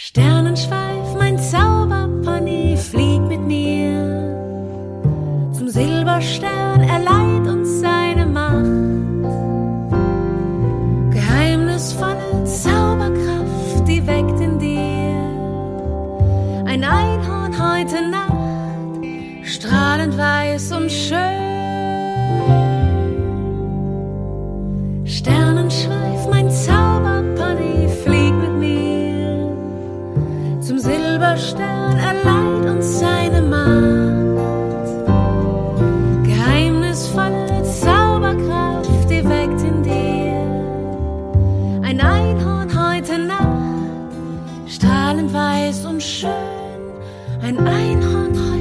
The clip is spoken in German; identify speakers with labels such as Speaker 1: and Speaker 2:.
Speaker 1: Sternenschweif, mein Zauberpony, flieg mit mir zum Silberstern, er leiht uns seine Macht. Geheimnisvolle Zauberkraft, die weckt in dir ein Einhorn heute Nacht, strahlend weiß und schön. Sternenschweif, mein Zauberpony, flieg mit mir zum Silberstern, er leiht uns seine Macht. Geheimnisvolle Zauberkraft, die weckt in dir ein Einhorn heute Nacht, strahlend weiß und schön, ein Einhorn heute Nacht.